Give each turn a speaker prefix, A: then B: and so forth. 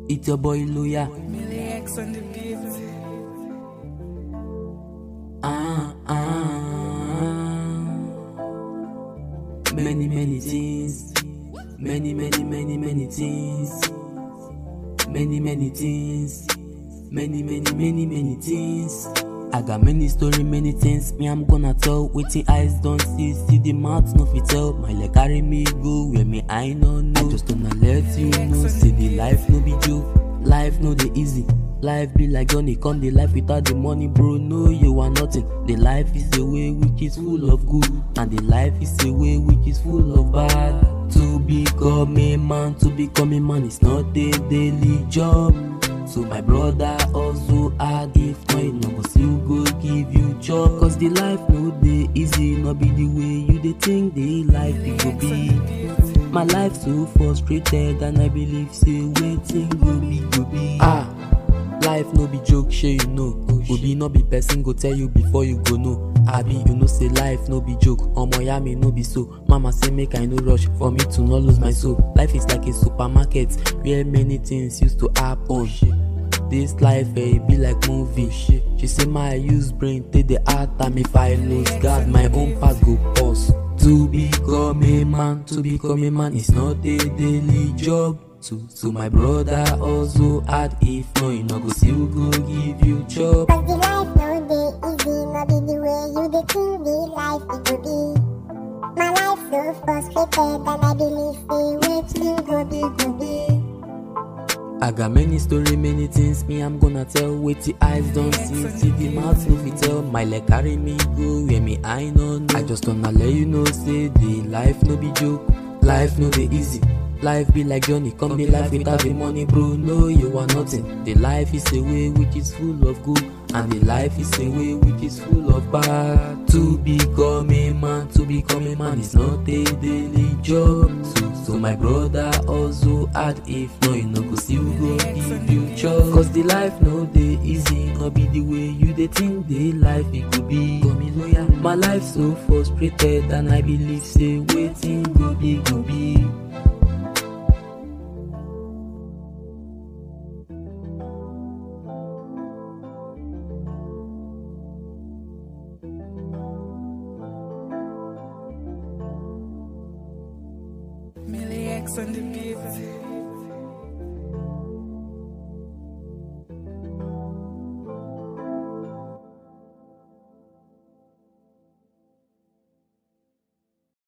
A: It's your boy Loya.
B: Millie X on the beat.
A: Many things. Many things. Many things. Many things. I got many story, many things. Me, I'm gonna tell. Waiting eyes don't see the mouth no fit tell. My leg carry me go where me I no know. I just wanna let you know. See the life no be joke. Life no dey easy. Life be like Johnny come the life without the money, bro. No, you are nothing. The life is a way which is full of good, and the life is a way which is full of bad. To become a man, is not a daily job. So my brother also hard, if not you no go still go give you job. Cause the life no dey easy, no be the way you dey think the life it go be. My life so frustrated, and I believe say waiting go be. Life no be joke, shey you know. Obi no be person go tell you before you go know. Abi you know say life no be joke. Omo ya me no be so. Mama say make I no rush for me to not lose my soul. Life is like a supermarket where many things used to happen. This life be like movie. She say my use brain take the hard time. If I lose God, my own path go pause. To become a man is not a daily job. So my brother also hard, if no you no go still go give you job.
C: Cause the life no dey easy, no be the way you dey think the life it go be. My life so frustrated, and I believe say waiting go be.
A: I got many story, many things. Me I'm gonna tell. Wait the eyes don't see the mouth no fit tell. My leg carry me go where me I no know. I just wanna let you know say the life no be joke. Life no dey easy. Life be like Johnny come the life without the money, bro. No, you are nothing. The life is a way which is full of good, and the life is a way which is full of bad. To become a man is not a daily job. So my brother also hard, if no you no go still go give you job. Cause the life no dey easy, no be the way you dey think the life it could be. My life so frustrated, and I believe say waiting go be.
B: Millie X on the beat.